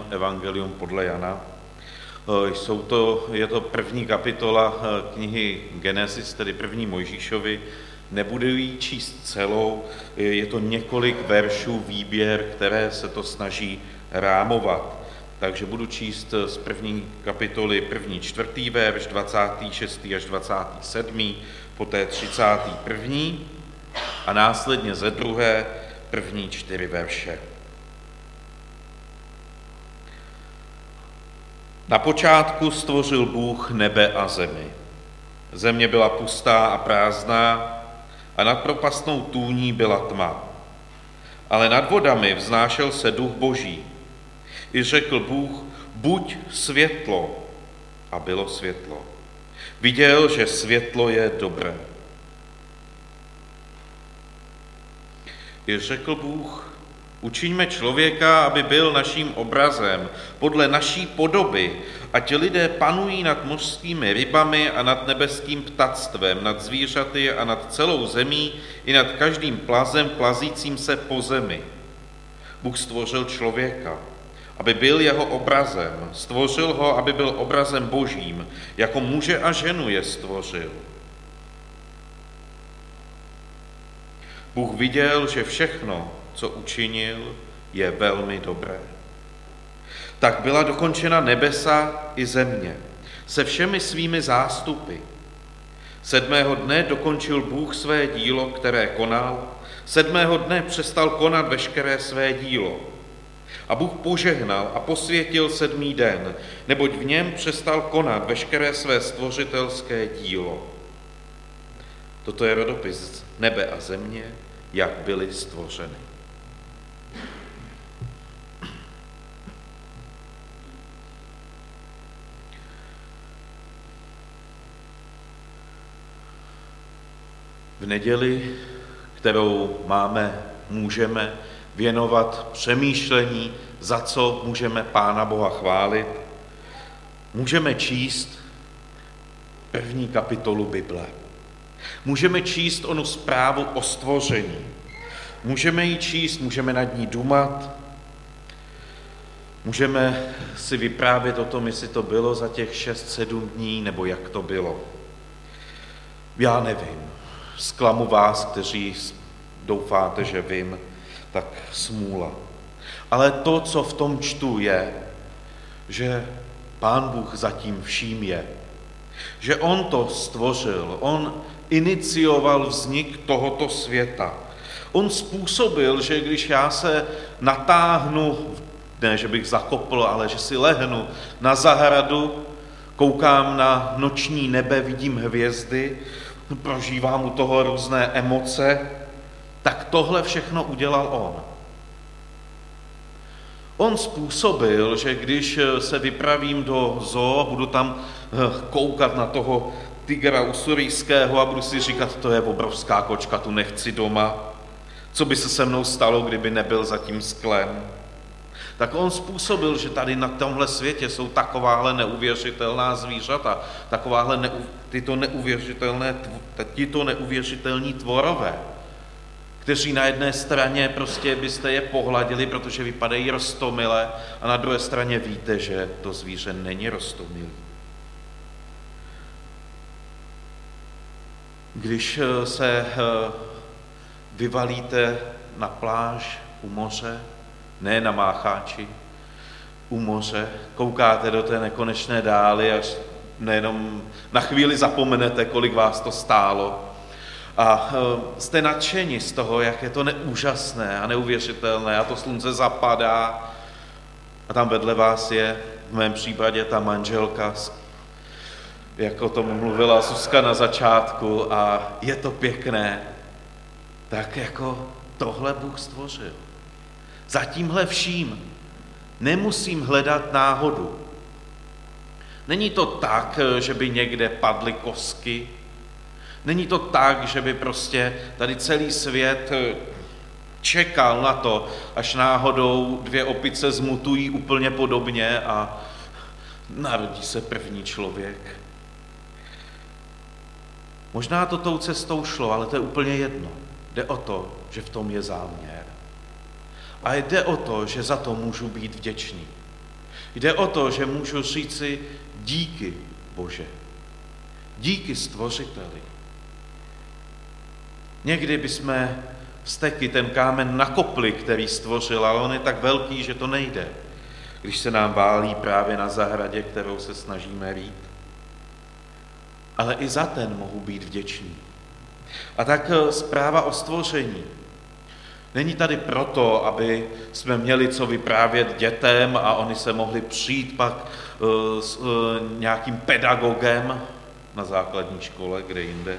Evangelium podle Jana. Je to první kapitola knihy Genesis, tedy první Mojžíšovi. Nebudu ji číst celou, je to několik veršů, výběr, které se to snaží rámovat. Takže budu číst z první kapitoly první 4. verš, 26. až 27., poté 31. a následně ze druhé první 4 verše. Na počátku stvořil Bůh nebe a zemi. Země byla pustá a prázdná a nad propastnou tůní byla tma. Ale nad vodami vznášel se duch Boží. I řekl Bůh, buď světlo, a bylo světlo. Viděl, že světlo je dobré. I řekl Bůh, učiňme člověka, aby byl naším obrazem, podle naší podoby, ať lidé panují nad mořskými rybami a nad nebeským ptactvem, nad zvířaty a nad celou zemí i nad každým plazem plazícím se po zemi. Bůh stvořil člověka, aby byl jeho obrazem, stvořil ho, aby byl obrazem Božím, jako muže a ženu je stvořil. Bůh viděl, že všechno, co učinil, je velmi dobré. Tak byla dokončena nebesa i země, se všemi svými zástupy. 7. dne dokončil Bůh své dílo, které konal, 7. dne přestal konat veškeré své dílo. A Bůh požehnal a posvětil 7. den, neboť v něm přestal konat veškeré své stvořitelské dílo. Toto je rodopis nebe a země, jak byly stvořeny. V neděli, kterou můžeme věnovat přemýšlení, za co můžeme Pána Boha chválit, můžeme číst první kapitolu Bible. Můžeme číst onu zprávu o stvoření. Můžeme ji číst, můžeme nad ní dumat, můžeme si vyprávět o tom, jestli to bylo za těch 6-7 dní, nebo jak to bylo. Já nevím. Zklamu vás, kteří doufáte, že vím, tak smůla. Ale to, co v tom čtu, je, že Pán Bůh zatím vším je. Že on to stvořil, on inicioval vznik tohoto světa. On způsobil, že když já se natáhnu, ne, že bych zakopl, ale že si lehnu na zahradu, koukám na noční nebe, vidím hvězdy, prožívám u toho různé emoce, tak tohle všechno udělal on. On způsobil, že když se vypravím do zoo a budu tam koukat na toho tygra usurijského a budu si říkat, to je obrovská kočka, tu nechci doma, co by se se mnou stalo, kdyby nebyl za tím sklem. Tak on způsobil, že tady na tomhle světě jsou takováhle neuvěřitelná zvířata, tito neuvěřitelní tvorové, kteří na jedné straně prostě byste je pohladili, protože vypadají roztomile, a na druhé straně víte, že to zvíře není roztomilý. Když se vyvalíte na pláž u moře, ne na Mácháči, u moře, koukáte do té nekonečné dály, až nejenom na chvíli zapomenete, kolik vás to stálo. A jste nadšeni z toho, jak je to neúžasné a neuvěřitelné, a to slunce zapadá a tam vedle vás je, v mém případě, ta manželka, jak o tom mluvila Zuzka na začátku, a je to pěkné, tak jako tohle Bůh stvořil. Za tímhle vším nemusím hledat náhodu. Není to tak, že by někde padly kosky, není to tak, že by prostě tady celý svět čekal na to, až náhodou 2 opice zmutují úplně podobně a narodí se první člověk. Možná to tou cestou šlo, ale to je úplně jedno. Jde o to, že v tom je záměr. A jde o to, že za to můžu být vděčný. Jde o to, že můžu říci díky, Bože. Díky Stvořiteli. Někdy bychom vzteky ten kámen nakopli, který stvořil, ale on je tak velký, že to nejde, když se nám válí právě na zahradě, kterou se snažíme rýt. Ale i za ten mohu být vděčný. A tak zpráva o stvoření není tady proto, aby jsme měli co vyprávět dětem a oni se mohli přijít pak s nějakým pedagogem na základní škole, kde jinde,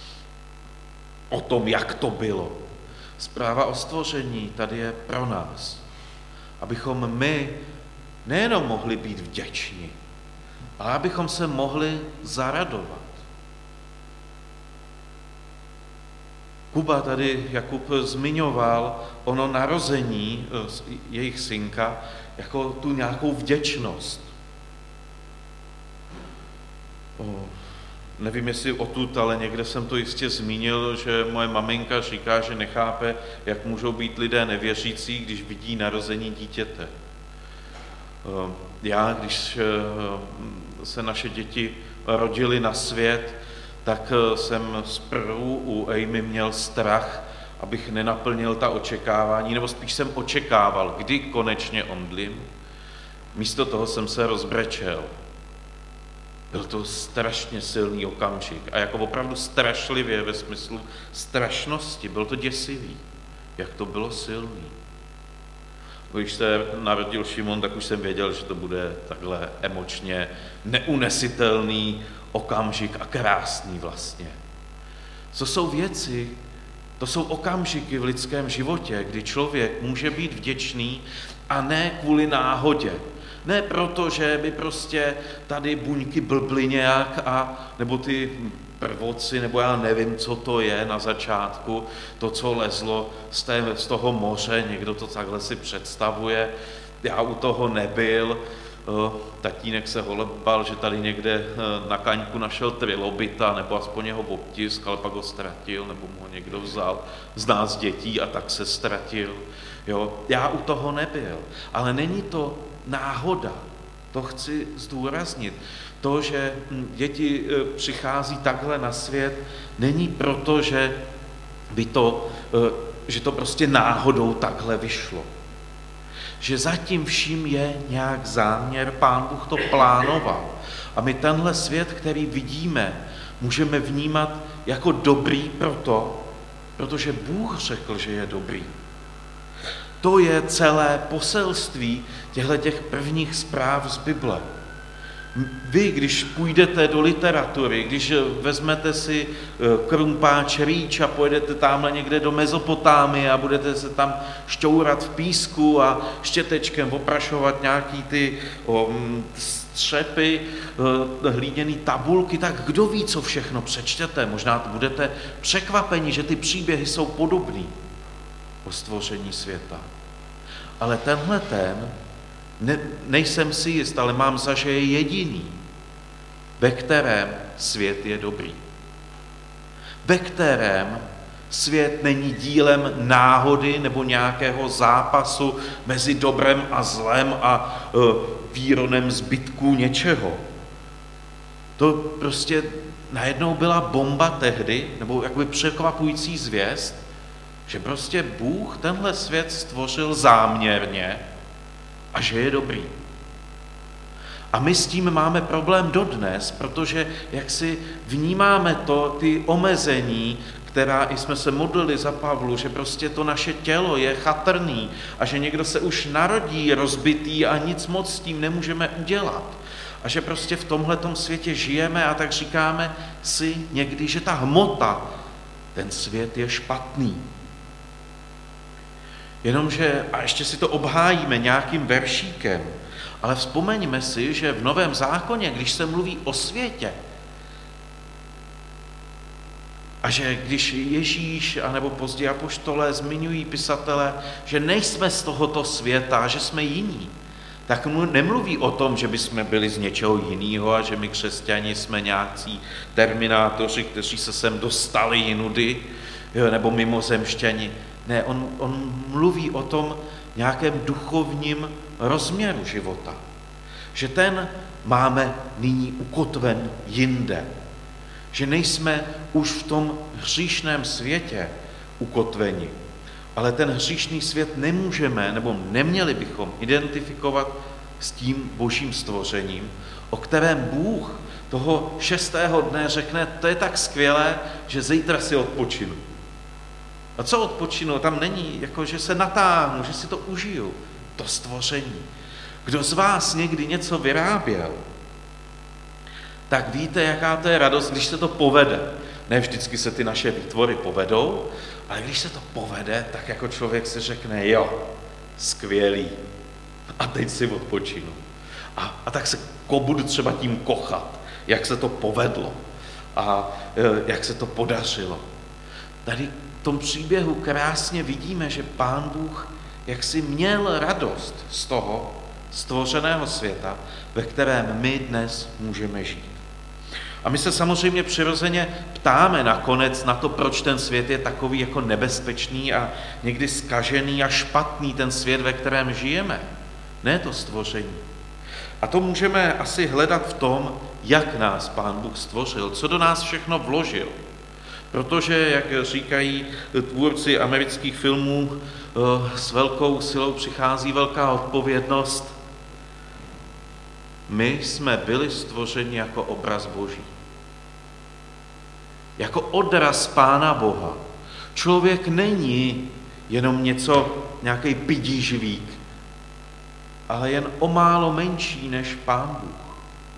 o tom, jak to bylo. Zpráva o stvoření tady je pro nás, abychom my nejenom mohli být vděční, ale abychom se mohli zaradovat. Kuba tady, Jakub, zmiňoval ono narození jejich synka jako tu nějakou vděčnost. Nevím, jestli odtud, ale někde jsem to jistě zmínil, že moje maminka říká, že nechápe, jak můžou být lidé nevěřící, když vidí narození dítěte. Já, když se naše děti rodily na svět, tak jsem zprvu u Amy měl strach, abych nenaplnil ta očekávání, nebo spíš jsem očekával, kdy konečně omdlím. Místo toho jsem se rozbrečel. Byl to strašně silný okamžik a jako opravdu strašlivě ve smyslu strašnosti. Byl to děsivý, jak to bylo silný. Když se narodil Šimon, tak už jsem věděl, že to bude takhle emočně neunesitelný okamžik a krásný vlastně. Co jsou věci, to jsou okamžiky v lidském životě, kdy člověk může být vděčný a ne kvůli náhodě. Ne proto, že by prostě tady buňky blbly nějak, nebo ty prvoci, nebo já nevím, co to je na začátku, to, co lezlo z toho moře, někdo to takhle si představuje, já u toho nebyl, tatínek se holebal, že tady někde na kaňku našel trilobita, nebo aspoň jeho obtisk, ale pak ho ztratil, nebo mu ho někdo vzal z nás dětí a tak se ztratil. Jo? Já u toho nebyl, ale není to náhoda, to chci zdůraznit. To, že děti přichází takhle na svět, není proto, že to prostě náhodou takhle vyšlo. Že zatím vším je nějak záměr, Pán Bůh to plánoval. A my tenhle svět, který vidíme, můžeme vnímat jako dobrý protože Bůh řekl, že je dobrý. To je celé poselství těch prvních zpráv z Bible. Vy, když půjdete do literatury, když vezmete si krumpáč rýč a pojedete tamhle někde do Mezopotámie a budete se tam šťourat v písku a štětečkem oprašovat nějaký ty střepy, hlíněný tabulky, tak kdo ví, co všechno přečtete. Možná budete překvapeni, že ty příběhy jsou podobný o stvoření světa. Ale tenhle nejsem si jist, ale mám za, že je jediný, ve kterém svět je dobrý. Ve kterém svět není dílem náhody nebo nějakého zápasu mezi dobrem a zlem a výronem zbytků něčeho. To prostě najednou byla bomba tehdy, nebo jakoby překvapující zvěst, že prostě Bůh tenhle svět stvořil záměrně a že je dobrý. A my s tím máme problém dodnes, protože jak si vnímáme ty omezení, která i jsme se modlili za Pavlu, že prostě to naše tělo je chatrný a že někdo se už narodí rozbitý a nic moc s tím nemůžeme udělat. A že prostě v tomhletom světě žijeme a tak říkáme si někdy, že ta hmota, ten svět je špatný. Jenomže, a ještě si to obhájíme nějakým veršíkem, ale vzpomeňme si, že v Novém zákoně, když se mluví o světě, a že když Ježíš, anebo později apoštolé zmiňují pisatele, že nejsme z tohoto světa, že jsme jiní, tak nemluví o tom, že bychom byli z něčeho jiného a že my křesťani jsme nějací terminátoři, kteří se sem dostali jinudy, nebo mimozemšťani. Ne, on mluví o tom nějakém duchovním rozměru života. že ten máme nyní ukotven jinde. Že nejsme už v tom hříšném světě ukotveni, ale ten hříšný svět nemůžeme, nebo neměli bychom identifikovat s tím božím stvořením, o kterém Bůh toho 6. dne řekne, to je tak skvělé, že zítra si odpočinu. A co odpočinu? Tam není, jako že se natáhnu, že si to užiju. To stvoření. Kdo z vás někdy něco vyráběl, tak víte, jaká to je radost, když se to povede. Ne vždycky se ty naše výtvory povedou, ale když se to povede, tak jako člověk si řekne, jo, skvělý, a teď si odpočinu. A tak se budu třeba tím kochat, jak se to povedlo a jak se to podařilo. Tady v tom příběhu krásně vidíme, že Pán Bůh jaksi měl radost z toho stvořeného světa, ve kterém my dnes můžeme žít. A my se samozřejmě přirozeně ptáme nakonec na to, proč ten svět je takový jako nebezpečný a někdy zkažený a špatný, ten svět, ve kterém žijeme. Ne to stvoření. A to můžeme asi hledat v tom, jak nás Pán Bůh stvořil, co do nás všechno vložil. Protože, jak říkají tvůrci amerických filmů, s velkou silou přichází velká odpovědnost. My jsme byli stvořeni jako obraz Boží. Jako odraz Pána Boha. Člověk není jenom nějaký pidížvík, ale jen o málo menší než Pán Bůh.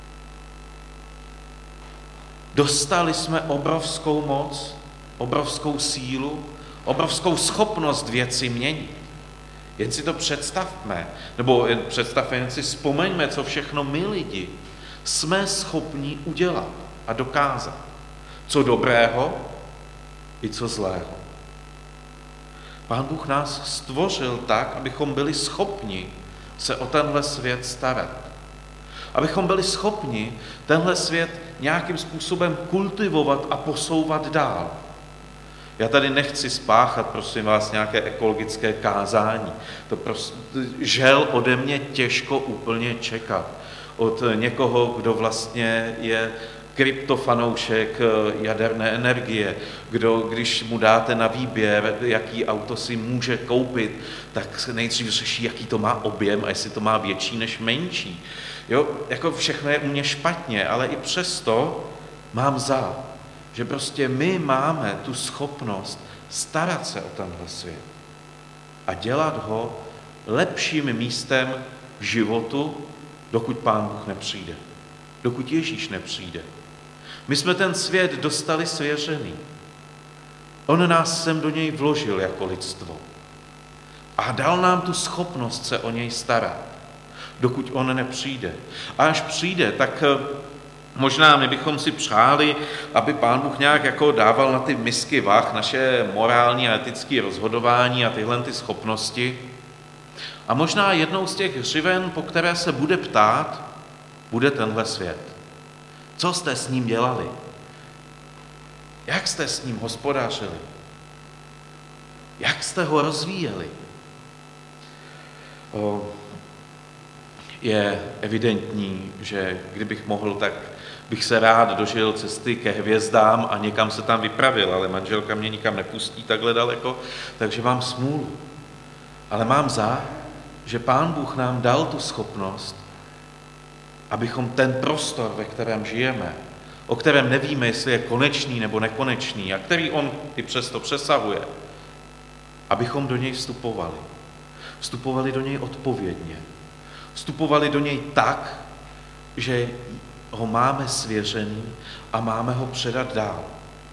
Dostali jsme obrovskou moc, obrovskou sílu, obrovskou schopnost věci měnit. Jen si to představme, nebo jen si vzpomeňme, co všechno my lidi jsme schopni udělat a dokázat. Co dobrého i co zlého. Pán Bůh nás stvořil tak, abychom byli schopni se o tenhle svět starat. Abychom byli schopni tenhle svět nějakým způsobem kultivovat a posouvat dál. Já tady nechci spáchat, prosím vás, nějaké ekologické kázání. To žel ode mě těžko úplně čekat. Od někoho, kdo vlastně je kryptofanoušek jaderné energie, když mu dáte na výběr, jaký auto si může koupit, tak nejdřív řeší, jaký to má objem a jestli to má větší než menší. Jo, jako všechno je u mě špatně, ale i přesto mám že prostě my máme tu schopnost starat se o tenhle svět a dělat ho lepším místem v životu, dokud Pán Bůh nepřijde, dokud Ježíš nepřijde. My jsme ten svět dostali svěřený. On nás sem do něj vložil jako lidstvo a dal nám tu schopnost se o něj starat, dokud on nepřijde. A až přijde, tak možná my bychom si přáli, aby Pán Bůh nějak jako dával na ty misky vah naše morální a etické rozhodování a tyhle ty schopnosti. A možná jednou z těch hřiven, po které se bude ptát, bude tenhle svět. Co jste s ním dělali? Jak jste s ním hospodařili? Jak jste ho rozvíjeli? Je evidentní, že kdybych mohl, tak bych se rád dožil cesty ke hvězdám a někam se tam vypravil, ale manželka mě nikam nepustí takhle daleko, takže mám smůlu. Ale mám že Pán Bůh nám dal tu schopnost, abychom ten prostor, ve kterém žijeme, o kterém nevíme, jestli je konečný nebo nekonečný a který on i přesto přesahuje, abychom do něj vstupovali. Vstupovali do něj odpovědně. Vstupovali do něj tak, že ho máme svěřený a máme ho předat dál.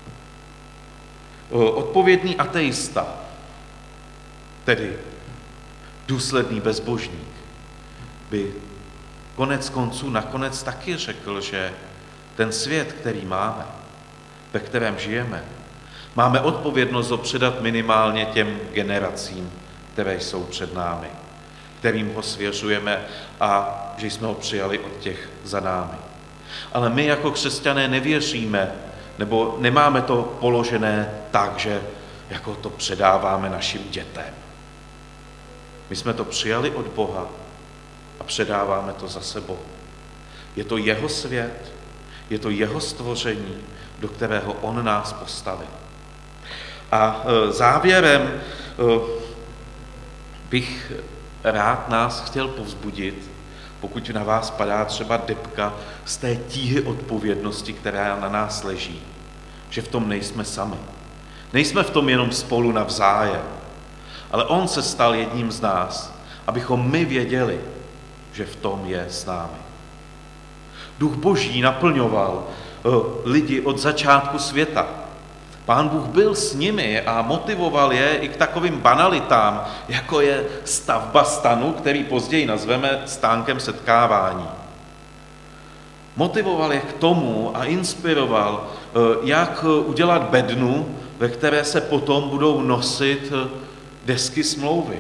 Odpovědný ateista, tedy důsledný bezbožník, by konec konců nakonec taky řekl, že ten svět, který máme, ve kterém žijeme, máme odpovědnost ho předat minimálně těm generacím, které jsou před námi, kterým ho svěřujeme a že jsme ho přijali od těch za námi. Ale my jako křesťané nevěříme, nebo nemáme to položené tak, že jako to předáváme našim dětem. My jsme to přijali od Boha a předáváme to zase Bohu. Je to jeho svět, je to jeho stvoření, do kterého on nás postavil. A závěrem bych rád nás chtěl povzbudit, pokud na vás padá třeba depka z té tíhy odpovědnosti, která na nás leží, že v tom nejsme sami. Nejsme v tom jenom spolu navzájem, ale on se stal jedním z nás, abychom my věděli, že v tom je s námi. Duch Boží naplňoval lidi od začátku světa. Pán Bůh byl s nimi a motivoval je i k takovým banalitám, jako je stavba stanu, který později nazveme stánkem setkávání. Motivoval je k tomu a inspiroval, jak udělat bednu, ve které se potom budou nosit desky smlouvy.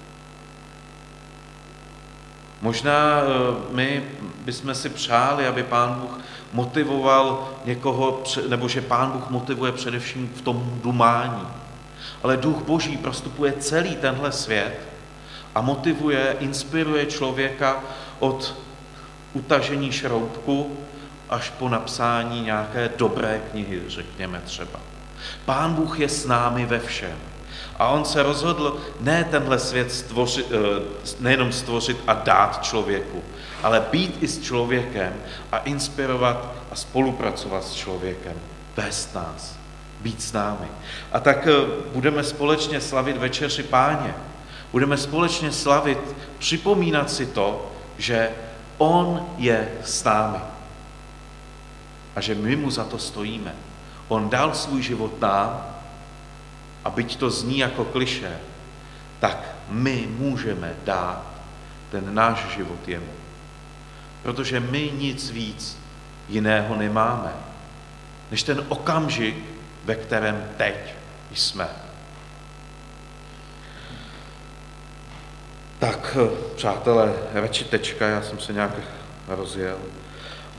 Možná my bychom si přáli, aby Pán Bůh motivoval někoho, nebo že Pán Bůh motivuje především v tom dumání. Ale Duch Boží prostupuje celý tenhle svět a motivuje, inspiruje člověka od utažení šroubku až po napsání nějaké dobré knihy, řekněme třeba. Pán Bůh je s námi ve všem. A on se rozhodl ne tenhle svět nejenom stvořit a dát člověku, ale být i s člověkem a inspirovat a spolupracovat s člověkem, vést nás, být s námi. A tak budeme společně slavit Večeři Páně. Budeme společně slavit, připomínat si to, že on je s námi a že my mu za to stojíme. On dal svůj život nám a byť to zní jako klišé, tak my můžeme dát ten náš život jemu. Protože my nic víc jiného nemáme, než ten okamžik, ve kterém teď jsme. Tak, přátelé, radši tečka, já jsem se nějak rozjel.